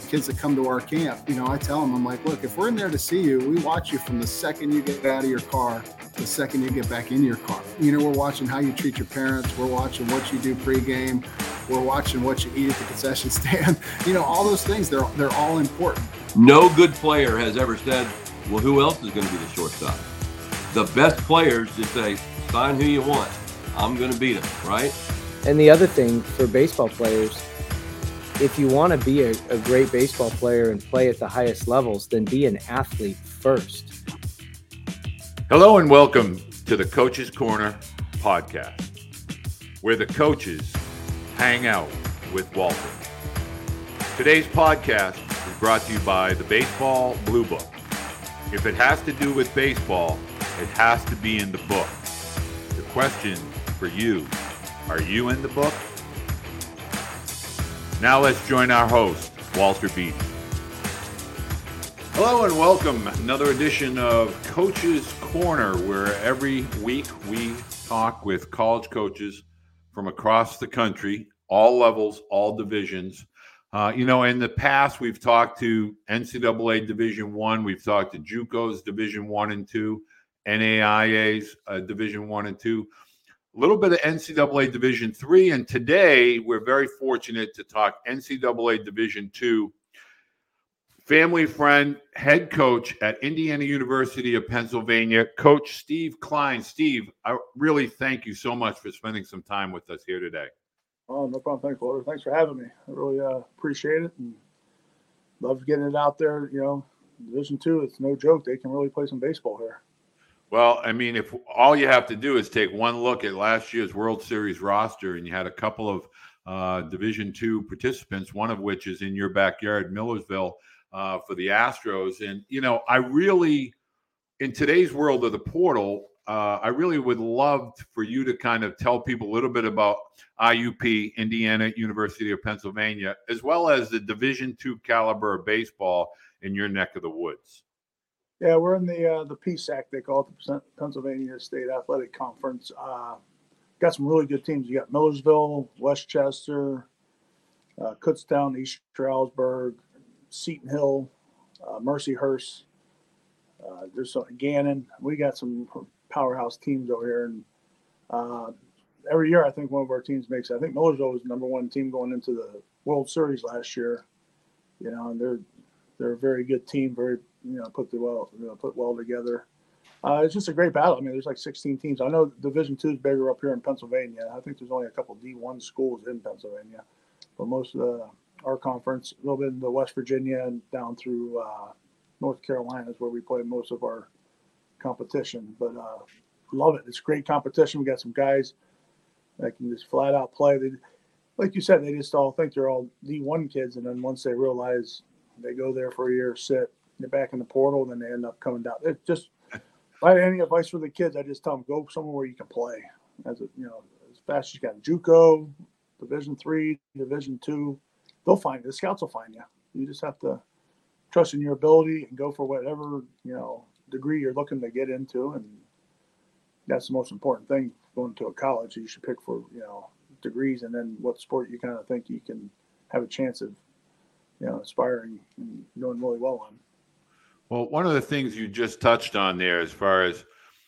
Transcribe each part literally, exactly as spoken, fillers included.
kids that come to our camp, you know, I tell them, I'm like, look, if we're in there to see you, we watch you from the second you get out of your car to the second you get back in your car. You know, we're watching how you treat your parents. We're watching what you do pregame. We're watching what you eat at the concession stand. You know, all those things, they're they're all important. No good player has ever said, well, who else is going to be the shortstop? The best players just say, sign who you want. I'm going to beat them, right? And the other thing for baseball players, if you want to be a, a great baseball player and play at the highest levels, then be an athlete first. Hello and welcome to the Coach's Corner podcast, where the coaches hang out with Walter. Today's podcast is brought to you by the Baseball Blue Book. If it has to do with baseball, it has to be in the book. The question for you, are you in the book? Now let's join our host, Walter Beatty. Hello and welcome. Another edition of Coach's Corner, where every week we talk with college coaches from across the country, all levels, all divisions. Uh, you know, in the past, we've talked to N C double A Division One, we've talked to JUCOs Division One and Two, N A I A's uh, Division One and Two, a little bit of N C double A Division Three, and today we're very fortunate to talk N C double A Division Two. Family friend, head coach at Indiana University of Pennsylvania, Coach Steve Klein. Steve, I really thank you so much for spending some time with us here today. Oh, no problem. Thanks, Walter. Thanks for having me. I really uh, appreciate it and love getting it out there. You know, Division Two, it's no joke. They can really play some baseball here. Well, I mean, if all you have to do is take one look at last year's World Series roster, and you had a couple of uh, Division Two participants, one of which is in your backyard, Millersville, uh, for the Astros. And, you know, I really, in today's world of the portal, uh, I really would love for you to kind of tell people a little bit about I U P, Indiana University of Pennsylvania, as well as the Division Two caliber of baseball in your neck of the woods. Yeah, we're in the uh, the P S A C, they call it the Pennsylvania State Athletic Conference. Uh, got some really good teams. You got Millersville, Westchester, uh, Kutztown, East Stroudsburg, Seton Hill, uh, Mercyhurst. Uh, there's some Gannon. We got some powerhouse teams over here, and uh, every year I think one of our teams makes it. I think Millersville was the number one team going into the World Series last year. You know, and they're they're a very good team, very you know put the well you know put well together. Uh, it's just a great battle. I mean, there's like sixteen teams. I know Division Two is bigger up here in Pennsylvania. I think there's only a couple D one schools in Pennsylvania, but most of the, our conference, a little bit in the West Virginia and down through uh, North Carolina is where we play most of our competition. But uh, love it. It's great competition. We got some guys that can just flat out play. They, like you said, they just all think they're all D one kids, and then once they realize they go there for a year, sit, get back in the portal, and then they end up coming down. It just, if I had any advice for the kids, I just tell them go somewhere where you can play. As a, you know, as fast as you can. JUCO, Division Three, Division Two, they'll find you. The scouts will find you. You just have to trust in your ability and go for whatever you know degree you're looking to get into, and that's the most important thing going to a college. You should pick for you know degrees, and then what sport you kind of think you can have a chance of you know aspiring and doing really well on. Well, one of the things you just touched on there, as far as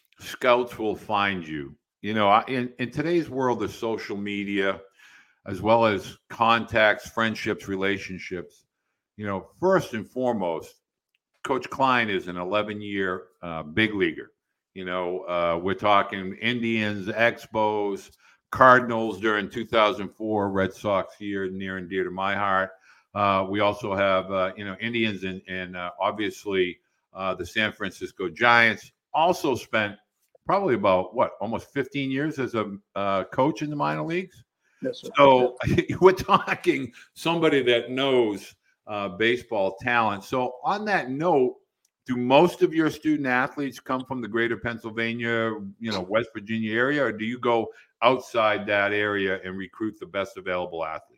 scouts will find you, you know, in, in today's world of social media, as well as contacts, friendships, relationships, you know, first and foremost, Coach Klein is an eleven-year uh, big leaguer. You know, uh, we're talking Indians, Expos, Cardinals during two thousand four, Red Sox year, near and dear to my heart. Uh, we also have, uh, you know, Indians and, and uh, obviously uh, the San Francisco Giants. Also spent probably about, what, almost fifteen years as a uh, coach in the minor leagues? Yes, sir. So we're talking somebody that knows uh, baseball talent. So on that note, do most of your student athletes come from the greater Pennsylvania, you know, West Virginia area, or do you go outside that area and recruit the best available athlete?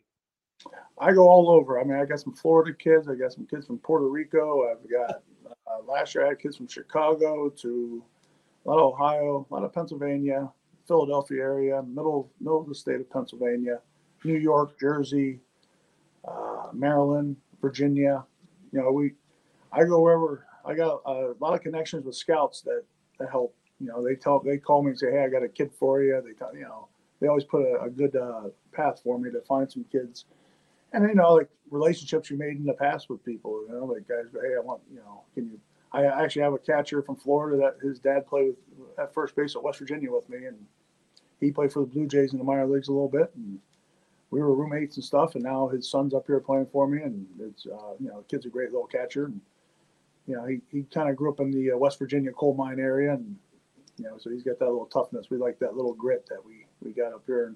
I go all over. I mean, I got some Florida kids. I got some kids from Puerto Rico. I've got uh, last year I had kids from Chicago to a lot of Ohio, a lot of Pennsylvania, Philadelphia area, middle middle of the state of Pennsylvania, New York, Jersey, uh, Maryland, Virginia. You know, we I go wherever. I got a lot of connections with scouts that, that help. You know, they tell they call me and say, "Hey, I got a kid for you." They tell you know they always put a, a good uh, path for me to find some kids. And you know, like relationships you made in the past with people. You know, like guys go, "Hey, I want you know, can you?" I actually have a catcher from Florida that his dad played with at first base at West Virginia with me, and he played for the Blue Jays in the minor leagues a little bit. And we were roommates and stuff. And now his son's up here playing for me, and it's uh, you know, the kid's a great little catcher. And you know, he he kind of grew up in the uh, West Virginia coal mine area, and you know, so he's got that little toughness. We like that little grit that we we got up here. And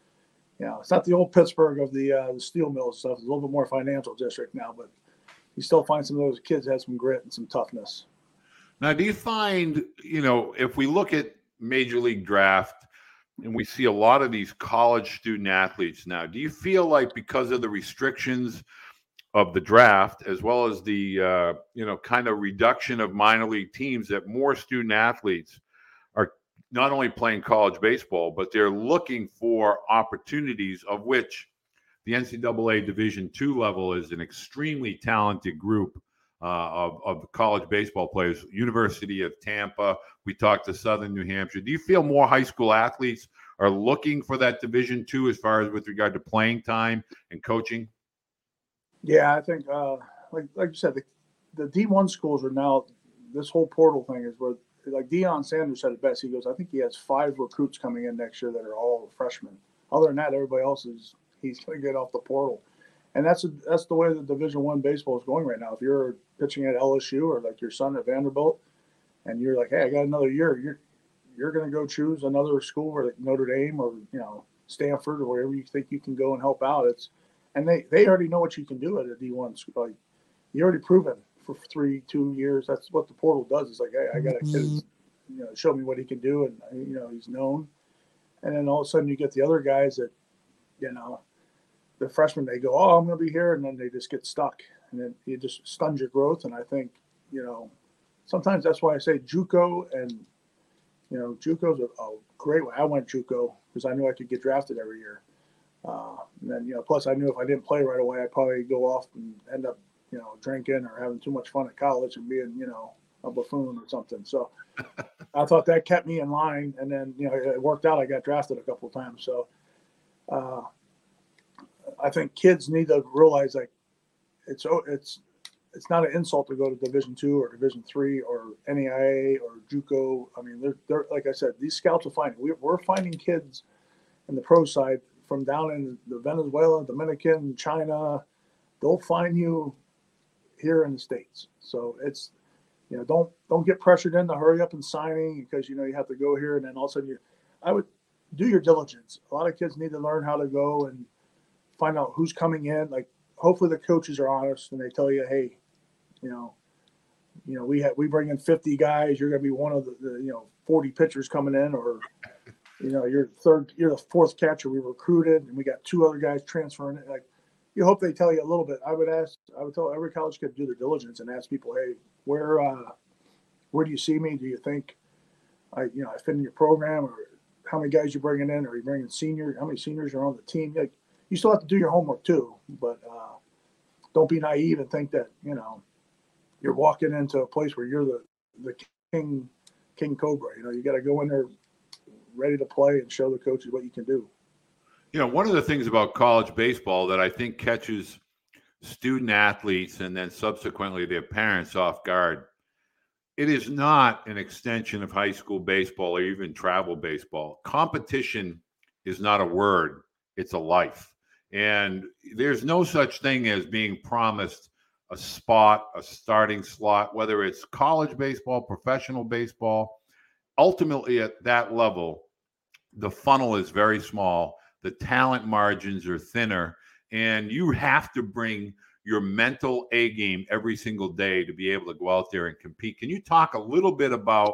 you know, it's not the old Pittsburgh of the uh, the steel mill stuff. It's a little bit more financial district now, but you still find some of those kids have some grit and some toughness. Now, do you find, you know, if we look at Major League Draft and we see a lot of these college student athletes now, do you feel like because of the restrictions of the draft, as well as the, uh, you know, kind of reduction of minor league teams, that more student athletes are not only playing college baseball, but they're looking for opportunities, of which the N C double A Division two level is an extremely talented group uh, of, of college baseball players. University of Tampa, we talked to Southern New Hampshire. Do you feel more high school athletes are looking for that Division two as far as with regard to playing time and coaching? Yeah, I think, uh, like like you said, the, the D one schools are now, this whole portal thing is where, like Deion Sanders said it best. He goes, I think he has five recruits coming in next year that are all freshmen. Other than that, everybody else is, he's going to get off the portal. And that's a, that's the way the Division One baseball is going right now. If you're pitching at L S U or like your son at Vanderbilt, and you're like, hey, I got another year, you're you're going to go choose another school, or like Notre Dame or you know Stanford or wherever you think you can go and help out. It's and they, they already know what you can do at a D one school. Like you already proven for three two years. That's what the portal does. It's like, hey, I got a kid, you know, show me what he can do, and you know he's known. And then all of a sudden you get the other guys that, you know. The freshmen, they go, oh, I'm going to be here, and then they just get stuck, and then you just stuns your growth. And I think, you know, sometimes that's why I say JUCO, and you know, JUCO's a, a great way. I went JUCO because I knew I could get drafted every year, uh, and then you know, plus I knew if I didn't play right away, I'd probably go off and end up, you know, drinking or having too much fun at college and being, you know, a buffoon or something. So I thought that kept me in line, and then you know, it worked out. I got drafted a couple of times, so. Uh, I think kids need to realize like it's it's it's not an insult to go to Division two or Division three or N A I A or JUCO. I mean, they're, they're like I said, these scouts are finding. We're, we're finding kids in the pro side from down in the Venezuela, Dominican, China. They'll find you here in the States. So it's you know don't don't get pressured into hurry up and signing because you know you have to go here and then all of a sudden you. I would do your diligence. A lot of kids need to learn how to go and find out who's coming in. Like, hopefully the coaches are honest and they tell you, hey, you know, you know, we have we bring in fifty guys. You're going to be one of the, the, you know, forty pitchers coming in, or, you know, you're third, you're the fourth catcher we recruited, and we got two other guys transferring it. Like, you hope they tell you a little bit. I would ask, I would tell every college kid to do their diligence and ask people, hey, where, uh, where do you see me? Do you think I, you know, I fit in your program, or how many guys you bringing in? Or are you bringing senior? How many seniors are on the team? Like, you still have to do your homework too, but uh, don't be naive and think that, you know, you're walking into a place where you're the, the king, king cobra. You know, you got to go in there ready to play and show the coaches what you can do. You know, one of the things about college baseball that I think catches student athletes and then subsequently their parents off guard, it is not an extension of high school baseball or even travel baseball. Competition is not a word, it's a life. And there's no such thing as being promised a spot, a starting slot, whether it's college baseball, professional baseball. Ultimately, at that level, the funnel is very small. The talent margins are thinner, and you have to bring your mental A game every single day to be able to go out there and compete. Can you talk a little bit about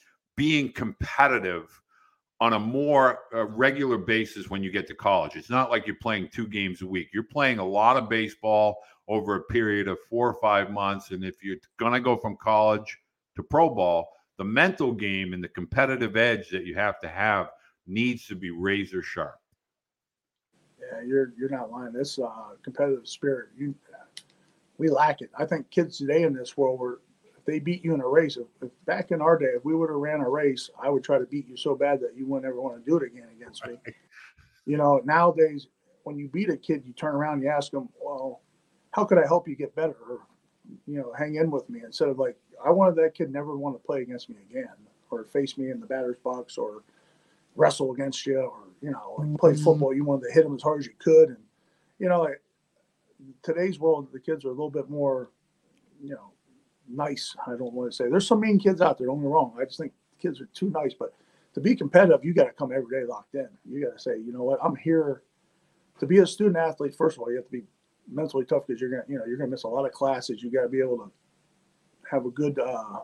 being competitive on a more uh, regular basis when you get to college? It's not like you're playing two games a week. You're playing a lot of baseball over a period of four or five months. And if you're going to go from college to pro ball, the mental game and the competitive edge that you have to have needs to be razor sharp. Yeah, you're you're not lying. This uh, competitive spirit, you we lack it. I think kids today in this world were, if they beat you in a race, if, if back in our day, if we would have ran a race, I would try to beat you so bad that you wouldn't ever want to do it again against me. You know, nowadays, when you beat a kid, you turn around and you ask them, well, how could I help you get better? Or, you know, hang in with me, instead of like, I wanted that kid never want to play against me again, or face me in the batter's box, or wrestle against you, or, you know, like play football. You wanted to hit them as hard as you could. And, you know, like today's world, the kids are a little bit more, you know, nice. I don't want to say there's some mean kids out there. Don't get me wrong. I just think kids are too nice, but to be competitive, you got to come every day locked in. You got to say, you know what, I'm here to be a student athlete. First of all, you have to be mentally tough, because you're going to, you know, you're going to miss a lot of classes. You got to be able to have a good, uh,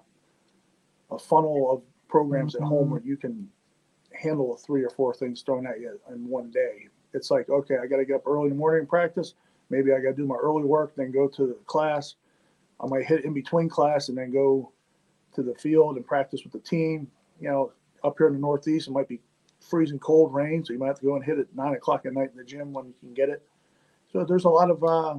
a funnel of programs mm-hmm. at home where you can handle three or four things thrown at you in one day. It's like, okay, I got to get up early in the morning and practice. Maybe I got to do my early work, then go to the class. I might hit in between class and then go to the field and practice with the team. You know, up here in the Northeast, it might be freezing cold, rain, so you might have to go and hit at nine o'clock at night in the gym when you can get it. So there's a lot of uh,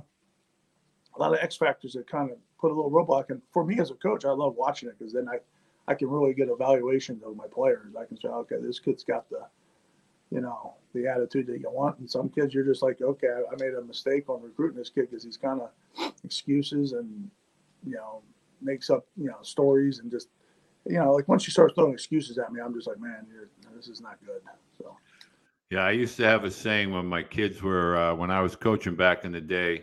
a lot of X factors that kind of put a little roadblock. And for me as a coach, I love watching it, because then I, I can really get evaluations of my players. I can say, okay, this kid's got the, you know, the attitude that you want. And some kids, you're just like, okay, I made a mistake on recruiting this kid because he's kind of excuses and, you know, makes up, you know, stories, and just, you know, like once you start throwing excuses at me, I'm just like, man, you're, this is not good. So. Yeah, I used to have a saying when my kids were, uh, when I was coaching back in the day,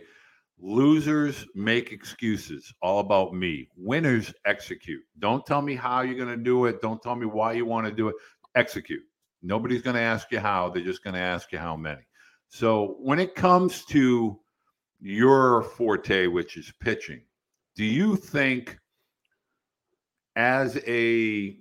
losers make excuses, all about me. Winners execute. Don't tell me how you're going to do it. Don't tell me why you want to do it. Execute. Nobody's going to ask you how. They're just going to ask you how many. So when it comes to your forte, which is pitching, do you think as a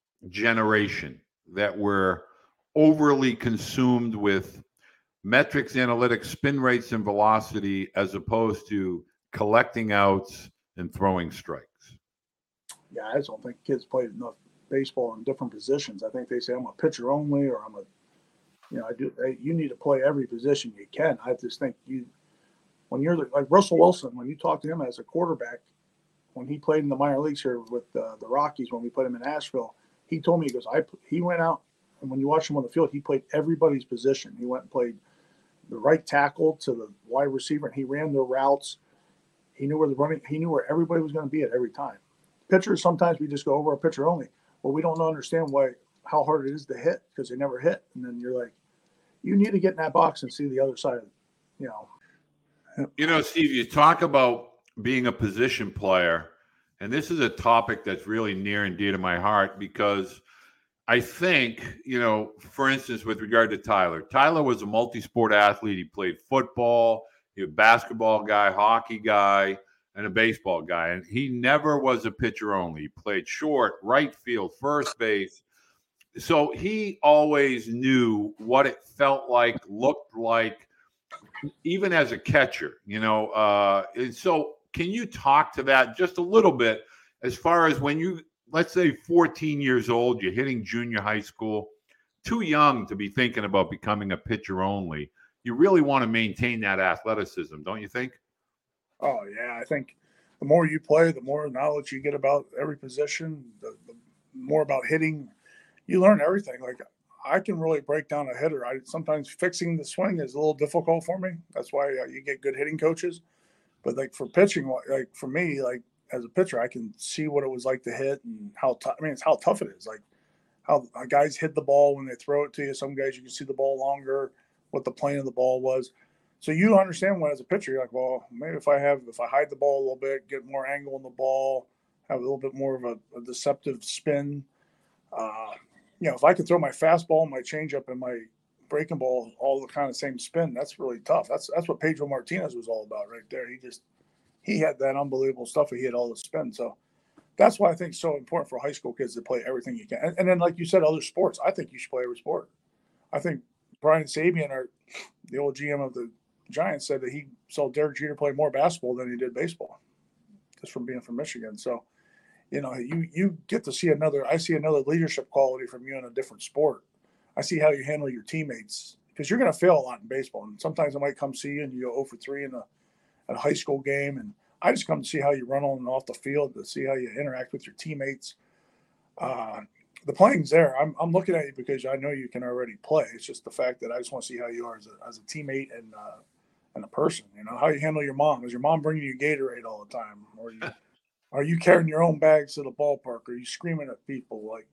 generation that we're overly consumed with metrics, analytics, spin rates, and velocity, as opposed to collecting outs and throwing strikes? Yeah, I just don't think kids play enough baseball in different positions. I think they say I'm a pitcher only, or I'm a, you know, I do. You need to play every position you can. I just think you, when you're the, like Russell Wilson, when you talk to him as a quarterback, when he played in the minor leagues here with uh, the Rockies, when we played him in Asheville, he told me, he goes, I he went out, and when you watch him on the field, he played everybody's position. He went and played the right tackle to the wide receiver, and he ran their routes. He knew where the running, he knew where everybody was going to be at every time. Pitchers, sometimes we just go over a pitcher only. Well, we don't understand why, how hard it is to hit, because they never hit. And then you're like, you need to get in that box and see the other side of it, you know. You know, Steve, you talk about being a position player, and this is a topic that's really near and dear to my heart, because I think, you know, for instance, with regard to Tyler, Tyler was a multi-sport athlete. He played football, he was a basketball guy, hockey guy, and a baseball guy. And he never was a pitcher only. He played short, right field, first base. So he always knew what it felt like, looked like, even as a catcher, you know. Uh, and so can you talk to that just a little bit, as far as when you, let's say fourteen years old, you're hitting junior high school, too young to be thinking about becoming a pitcher only. You really want to maintain that athleticism, don't you think? Oh, yeah. I think the more you play, the more knowledge you get about every position, the, the more about hitting. You learn everything. Like, I can really break down a hitter. I sometimes fixing the swing is a little difficult for me. That's why uh, you get good hitting coaches. But like for pitching, like for me, like as a pitcher, I can see what it was like to hit and how tough. I mean, it's how tough it is. Like how guys hit the ball when they throw it to you. Some guys you can see the ball longer, what the plane of the ball was. So you understand when as a pitcher, you're like, well, maybe if I have, if I hide the ball a little bit, get more angle in the ball, have a little bit more of a, a deceptive spin. Uh, you know, if I could throw my fastball, my changeup, and my breaking ball all the kind of same spin, that's really tough. That's that's what Pedro Martinez was all about right there. He just he had that unbelievable stuff. He had all the spin. So that's why I think it's so important for high school kids to play everything you can. And, and then, like you said, other sports. I think you should play every sport. I think Brian Sabian, our the old G M of the Giants, said that he saw Derek Jeter play more basketball than he did baseball, just from being from Michigan. So, you know, you you get to see another. I see another leadership quality from you in a different sport. I see how you handle your teammates, because you're going to fail a lot in baseball. And sometimes I might come see you and you go oh for three in a, a high school game. And I just come to see how you run on and off the field, to see how you interact with your teammates. Uh, the playing's there. I'm, I'm looking at you because I know you can already play. It's just the fact that I just want to see how you are as a, as a teammate and uh, and a person. You know, how you handle your mom. Is your mom bringing you Gatorade all the time, or you, are you carrying your own bags to the ballpark? Are you screaming at people? Like,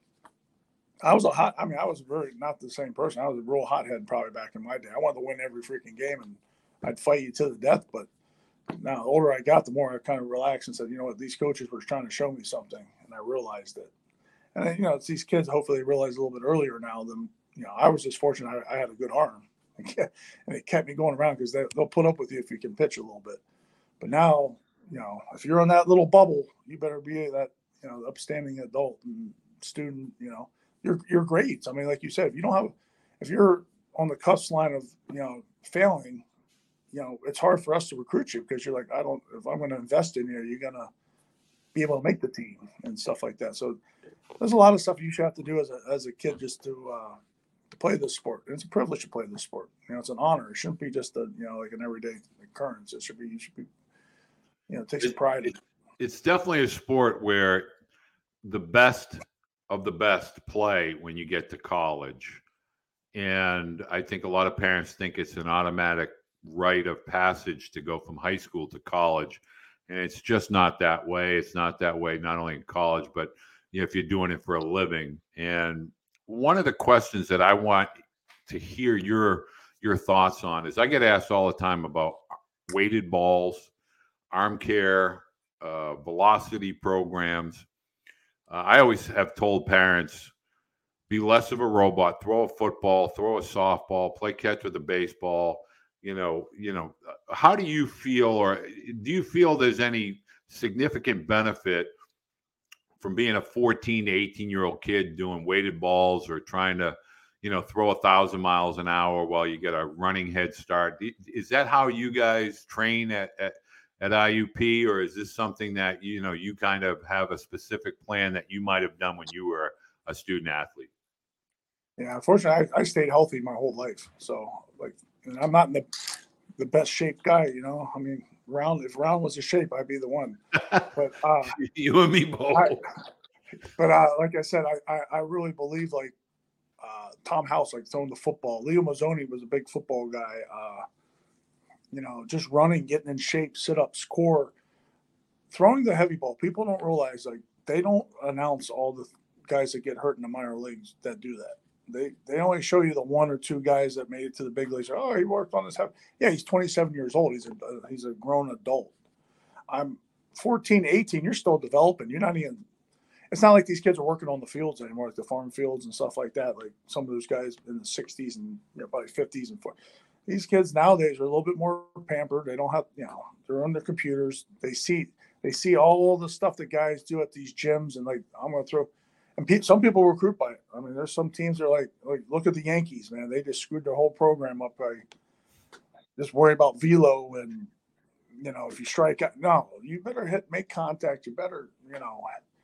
I was a hot. I mean, I was really not the same person. I was a real hothead probably back in my day. I wanted to win every freaking game, and I'd fight you to the death. But now, the older I got, the more I kind of relaxed and said, you know what, these coaches were trying to show me something, and I realized it. And then, you know, it's these kids. Hopefully, they realize a little bit earlier now than you know. I was just fortunate. I, I had a good arm, and it kept me going around because they, they'll put up with you if you can pitch a little bit. But now, you know, if you're in that little bubble, you better be that you know upstanding adult and student. You know, your your grades. I mean, like you said, if you don't have, if you're on the cusp line of you know failing, you know, it's hard for us to recruit you because you're like, I don't. If I'm going to invest in you, you're going to be able to make the team and stuff like that. So there's a lot of stuff you should have to do as a as a kid just to uh, to play this sport. And it's a privilege to play this sport. You know, it's an honor. It shouldn't be just a you know like an everyday occurrence. It should be. You should be. You know, it takes it, pride. It, it's definitely a sport where the best of the best play when you get to college, and I think a lot of parents think it's an automatic rite of passage to go from high school to college. And it's just not that way. It's not that way, not only in college, but you know, if you're doing it for a living. And one of the questions that I want to hear your your thoughts on is I get asked all the time about weighted balls, arm care, uh, velocity programs. Uh, I always have told parents, be less of a robot, throw a football, throw a softball, play catch with a baseball. You know, you know, how do you feel, or do you feel there's any significant benefit from being a fourteen to eighteen year old kid doing weighted balls or trying to, you know, throw a thousand miles an hour while you get a running head start? Is that how you guys train at, at, at I U P, or is this something that, you know, you kind of have a specific plan that you might have done when you were a student athlete? Yeah, unfortunately, I, I stayed healthy my whole life. So, like, and I'm not in the, the best shape guy, you know. I mean, round if round was a shape, I'd be the one. But uh, you and me both. I, but uh, like I said, I, I, I really believe like uh, Tom House, like throwing the football. Leo Mazzoni was a big football guy. Uh, you know, just running, getting in shape, sit up, score, throwing the heavy ball. People don't realize like they don't announce all the guys that get hurt in the minor leagues that do that. They they only show you the one or two guys that made it to the big leagues. Oh, he worked on this. Yeah, he's twenty-seven years old. He's a he's a grown adult. I'm fourteen, eighteen. You're still developing. You're not even. It's not like these kids are working on the fields anymore, like the farm fields and stuff like that. Like some of those guys in the sixties and you know, probably fifties and forties. These kids nowadays are a little bit more pampered. They don't have, you know, they're on their computers. They see they see all the stuff that guys do at these gyms, and like I'm going to throw. And pe- some people recruit by it. I mean, there's some teams that are like, like, look at the Yankees, man. They just screwed their whole program up by just worry about velo and, you know, if you strike out. No, you better hit, make contact. You better, you know,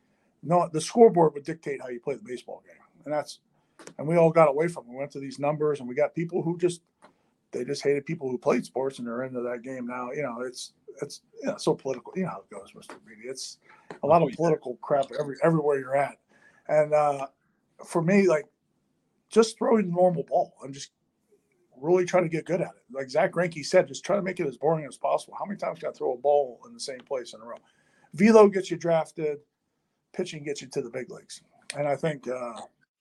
no. The scoreboard would dictate how you play the baseball game, and that's, and we all got away from it. We went to these numbers, and we got people who just, they just hated people who played sports, and they're into that game now. You know, it's it's you know, so political. You know how it goes, Mister Reedy. It's a lot of political crap every everywhere you're at. And uh, for me, like, just throwing the normal ball and just really trying to get good at it. Like Zach Greinke said, just try to make it as boring as possible. How many times can I throw a ball in the same place in a row? Velo gets you drafted. Pitching gets you to the big leagues. And I think uh,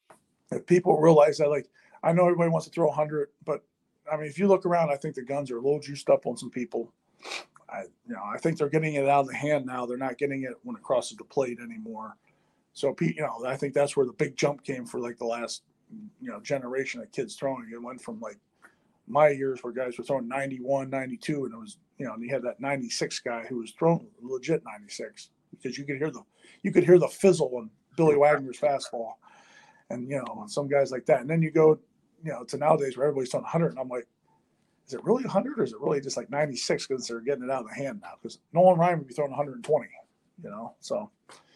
if people realize that, like, I know everybody wants to throw one hundred, but, I mean, if you look around, I think the guns are a little juiced up on some people. I, you know, I think they're getting it out of the hand now. They're not getting it when it crosses the plate anymore. So, you know, I think that's where the big jump came for like the last, you know, generation of kids throwing. It went from like my years where guys were throwing ninety-one, ninety-two, and it was, you know, and you had that ninety-six guy who was throwing legit ninety-six because you could hear the, you could hear the fizzle on Billy Wagner's fastball, and you know, some guys like that. And then you go, you know, to nowadays where everybody's throwing one hundred, and I'm like, is it really one hundred or is it really just like ninety-six because they're getting it out of the hand now? Because Nolan Ryan would be throwing one hundred twenty, you know, so.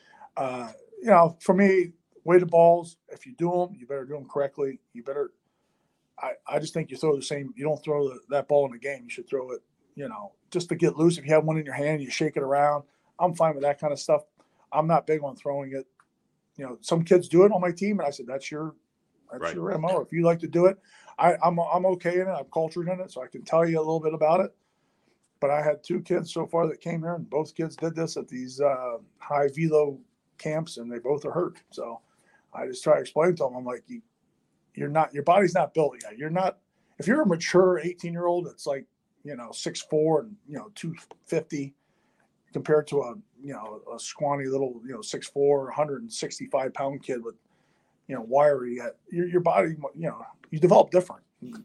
Uh, You know, for me, weighted balls, if you do them, you better do them correctly. You better – I I just think you throw the same – you don't throw the, that ball in the game. You should throw it, you know, just to get loose. If you have one in your hand, you shake it around. I'm fine with that kind of stuff. I'm not big on throwing it. You know, some kids do it on my team, and I said, that's your, that's Right. your M O. If you like to do it, I, I'm, I'm okay in it. I'm cultured in it, so I can tell you a little bit about it. But I had two kids so far that came here, and both kids did this at these uh, high velo camps, and they both are hurt. So I just try to explain to them, I'm like, you, you're not, your body's not built yet. You're not, if you're a mature eighteen year old that's like, you know, six four and, you know, two fifty compared to a, you know, a scrawny little, you know, six four, one hundred sixty-five pound kid with, you know, wiry, yet your, your body, you know, you develop different.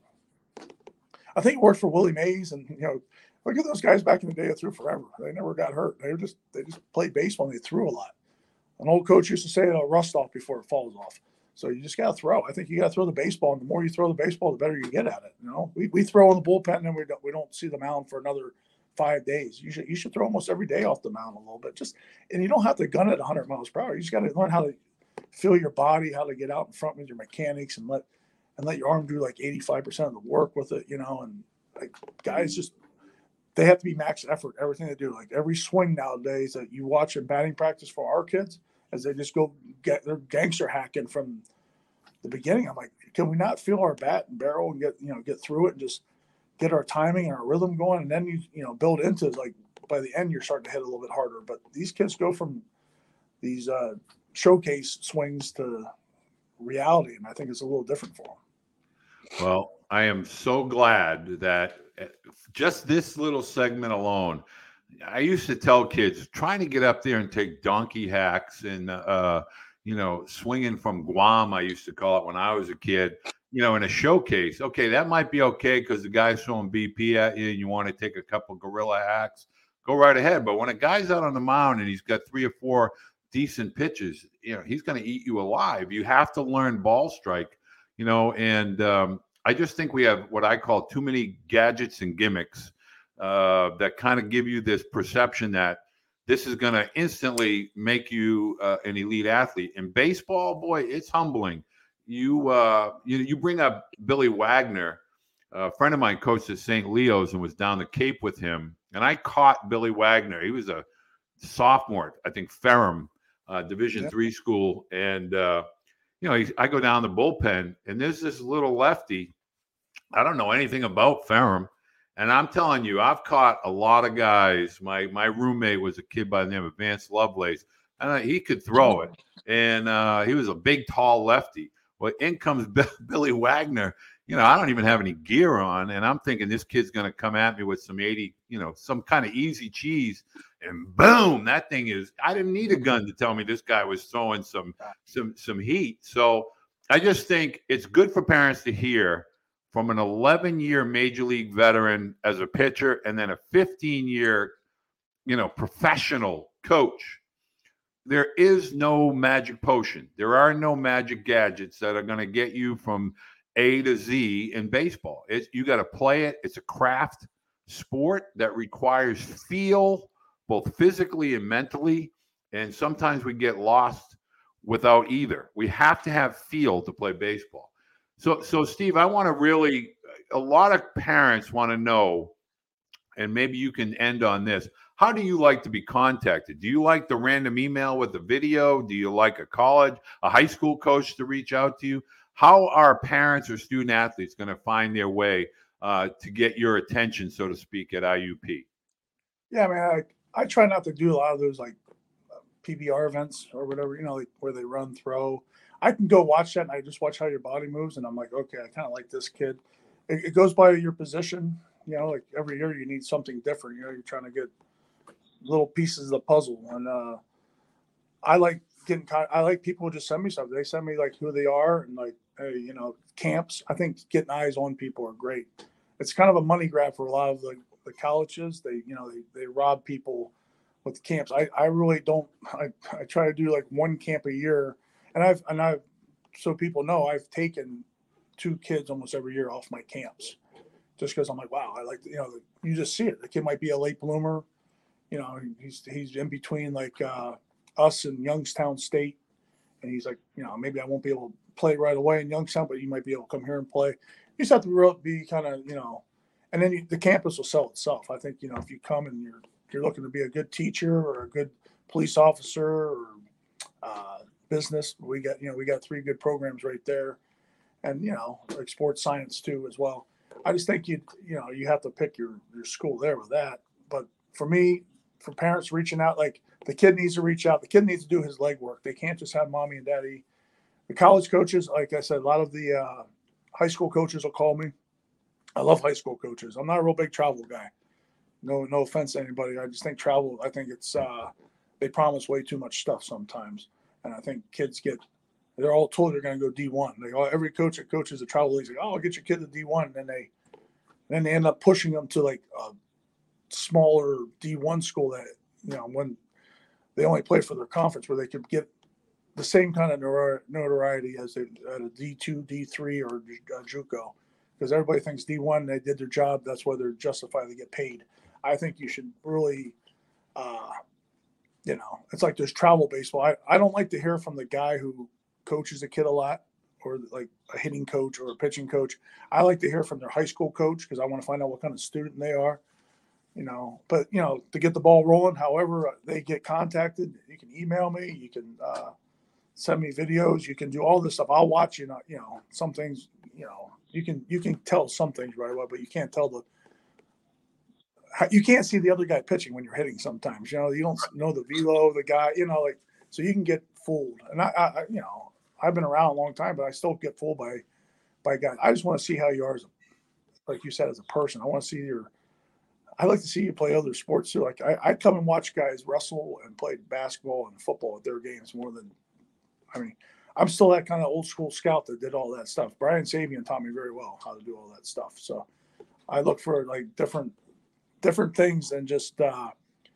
I think it worked for Willie Mays, and, you know, look at those guys back in the day that threw forever. They never got hurt. They were just, they just played baseball and they threw a lot. An old coach used to say it'll rust off before it falls off. So you just got to throw. I think you got to throw the baseball, and the more you throw the baseball, the better you get at it. You know, we, we throw in the bullpen, and then we don't we don't see the mound for another five days. You should you should throw almost every day off the mound a little bit. Just and you don't have to gun it one hundred miles per hour. You just got to learn how to feel your body, how to get out in front with your mechanics, and let and let your arm do like eighty-five percent of the work with it. You know, and like guys just they have to be max effort everything they do. Like every swing nowadays that you watch in batting practice for our kids, as they just go get their gangster hacking from the beginning. I'm like, can we not feel our bat and barrel and get, you know, get through it and just get our timing and our rhythm going? And then you, you know, build into it. Like by the end, you're starting to hit a little bit harder, but these kids go from these uh, showcase swings to reality. And I think it's a little different for them. Well, I am so glad that just this little segment alone, I used to tell kids trying to get up there and take donkey hacks and, uh, you know, swinging from Guam, I used to call it when I was a kid, you know, in a showcase. Okay, that might be okay because the guy's throwing B P at you and you want to take a couple gorilla hacks, go right ahead. But when a guy's out on the mound and he's got three or four decent pitches, you know, he's going to eat you alive. You have to learn ball strike, you know, and um, I just think we have what I call too many gadgets and gimmicks uh, that kind of give you this perception that this is going to instantly make you uh, an elite athlete. In baseball, boy, it's humbling. You uh, you you bring up Billy Wagner. A friend of mine coached at Saint Leo's and was down the Cape with him. And I caught Billy Wagner. He was a sophomore, I think, Ferrum, uh, Division Yep. three school. And, uh, you know, he, I go down the bullpen, and there's this little lefty. I don't know anything about Ferrum. And I'm telling you, I've caught a lot of guys. My my roommate was a kid by the name of Vance Lovelace, and uh, he could throw it. And uh, he was a big, tall lefty. Well, in comes B- Billy Wagner. You know, I don't even have any gear on, and I'm thinking this kid's going to come at me with some eighty, you know, some kind of easy cheese, and boom, that thing is. I didn't need a gun to tell me this guy was throwing some some some heat. So I just think it's good for parents to hear from an eleven-year major league veteran as a pitcher and then a fifteen-year, you know, professional coach. There is no magic potion. There are no magic gadgets that are going to get you from A to Z in baseball. It's, you got to play it. It's a craft sport that requires feel, both physically and mentally, and sometimes we get lost without either. We have to have feel to play baseball. So, so Steve, I want to really, a lot of parents want to know, and maybe you can end on this. How do you like to be contacted? Do you like the random email with the video? Do you like a college, a high school coach to reach out to you? How are parents or student athletes going to find their way uh, to get your attention, so to speak, at I U P? Yeah, I mean, I, I try not to do a lot of those like P B R events or whatever, you know, like where they run, throw. I can go watch that and I just watch how your body moves. And I'm like, okay, I kind of like this kid. It, it goes by your position. You know, like every year you need something different. You know, you're trying to get little pieces of the puzzle. And uh, I like getting, I like people who just send me stuff. They send me like who they are and like, hey, you know, camps. I think getting eyes on people are great. It's kind of a money grab for a lot of the, the colleges. They, you know, they, they rob people with the camps. I, I really don't, I, I try to do like one camp a year. And I've, and I've, so people know I've taken two kids almost every year off my camps just because I'm like, wow, I like, you know, you just see it. The kid might be a late bloomer. You know, he's, he's in between like uh, us and Youngstown State. And he's like, you know, maybe I won't be able to play right away in Youngstown, but you might be able to come here and play. You just have to be kind of, you know, and then you, the campus will sell itself. I think, you know, if you come and you're you're looking to be a good teacher or a good police officer or uh, business, we got, you know, we got three good programs right there, and, you know, like sports science too as well. I just think you you know you have to pick your your school there with that. But for me, for parents reaching out, like the kid needs to reach out. The kid needs to do his legwork. They can't just have mommy and daddy. The college coaches, like I said, a lot of the uh, high school coaches will call me. I love high school coaches. I'm not a real big travel guy. No, no offense to anybody. I just think travel. I think it's uh, they promise way too much stuff sometimes, and I think kids get. They're all told they're going to go D one. They all, every coach that coaches a travel league is like, "Oh, I'll get your kid to D one," and then they, then they end up pushing them to like a smaller D one school that, you know, when they only play for their conference, where they could get the same kind of notoriety as they, at a D two, D three, or uh, JUCO, because everybody thinks D one, they did their job. That's why they're justified to get paid. I think you should really, uh, you know, it's like there's travel baseball. I, I don't like to hear from the guy who coaches a kid a lot, or like a hitting coach or a pitching coach. I like to hear from their high school coach, because I want to find out what kind of student they are, you know. But, you know, to get the ball rolling, however they get contacted, you can email me, you can uh, send me videos, you can do all this stuff. I'll watch, you know, you know, some things, you know, you can, you can tell some things right away, but you can't tell the, you can't see the other guy pitching when you're hitting sometimes, you know, you don't know the velo of the guy, you know, like, so you can get fooled. And I, I you know, I've been around a long time, but I still get fooled by, by guys. I just want to see how you are as a, like you said, as a person. I want to see your, I like to see you play other sports too. Like I, I come and watch guys wrestle and play basketball and football at their games more than, I mean, I'm still that kind of old school scout that did all that stuff. Brian Sabian taught me very well how to do all that stuff. So I look for like different, different things than just uh,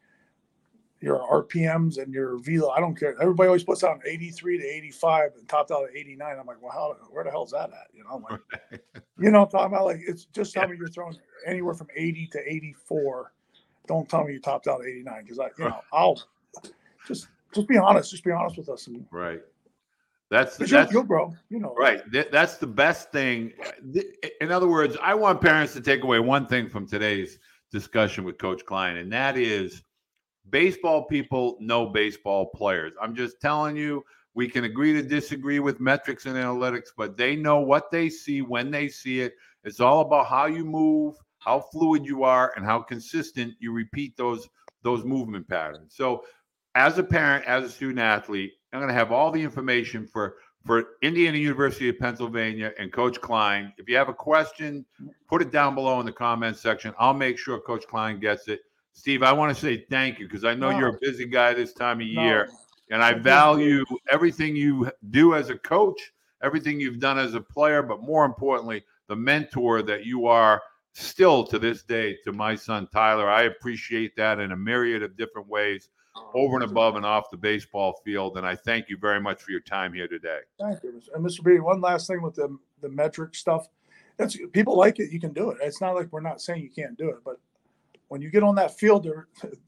your R P Ms and your velo. I don't care. Everybody always puts out an eighty-three to eighty-five and topped out at eighty-nine. I'm like, well, how, where the hell is that at? You know, I'm like, you know, I'm talking about, like, it's just tell me you're throwing anywhere from eighty to eighty-four. Don't tell me you topped out at eighty-nine, because I, you know, I'll just just be honest. Just be honest with us. And, right. That's that's you'll, you'll grow. You know, right. That's the best thing. In other words, I want parents to take away one thing from today's discussion with Coach Klein, and that is baseball people know baseball players. I'm just telling you, we can agree to disagree with metrics and analytics, but they know what they see when they see it. It's all about how you move, how fluid you are, and how consistent you repeat those those movement patterns. So as a parent, as a student athlete, I'm going to have all the information for for Indiana University of Pennsylvania and Coach Klein. If you have a question, put it down below in the comments section. I'll make sure Coach Klein gets it. Steve, I want to say thank you, because I know no. you're a busy guy this time of year, no. and I value everything you do as a coach, everything you've done as a player, but more importantly, the mentor that you are still to this day to my son, Tyler. I appreciate that in a myriad of different ways, over and above and off the baseball field. And I thank you very much for your time here today. Thank you. And Mister B, one last thing with the, the metric stuff. It's, people like it, you can do it. It's not like we're not saying you can't do it, but when you get on that field, there,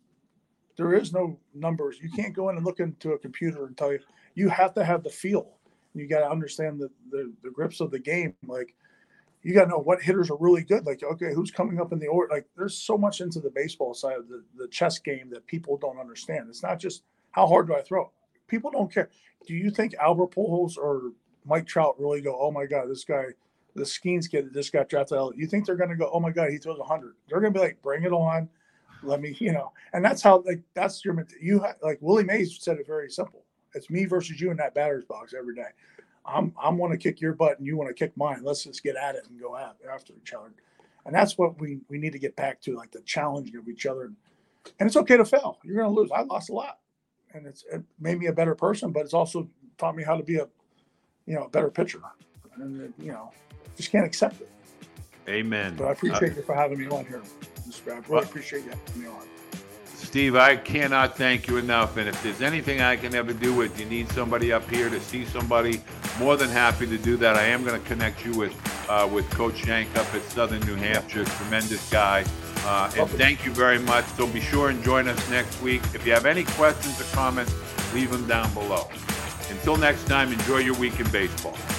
there is no numbers. You can't go in and look into a computer and tell you. You have to have the feel. You got to understand the, the, the grips of the game. Like, you got to know what hitters are really good. Like, okay, who's coming up in the order? Like, there's so much into the baseball side of the, the chess game that people don't understand. It's not just how hard do I throw. People don't care. Do you think Albert Pujols or Mike Trout really go, oh, my God, this guy, the Skeens kid that just got drafted out? You think they're going to go, oh, my God, he throws one hundred? They're going to be like, bring it on. Let me, you know. And that's how, like, that's your – you have, like, Willie Mays said it very simple. It's me versus you in that batter's box every day. I'm I'm want to kick your butt and you want to kick mine. Let's just get at it and go at after each other. And that's what we, we need to get back to, like the challenging of each other. And it's okay to fail. You're going to lose. I lost a lot, and it's it made me a better person, but it's also taught me how to be a, you know, a better pitcher. And you know, just can't accept it. Amen. But I appreciate uh, you for having me on here. I really well, appreciate you having me on. Steve, I cannot thank you enough. And if there's anything I can ever do with you, need somebody up here to see somebody, more than happy to do that. I am going to connect you with uh, with Coach Shank up at Southern New Hampshire. Tremendous guy. Uh, and thank you very much. So be sure and join us next week. If you have any questions or comments, leave them down below. Until next time, enjoy your week in baseball.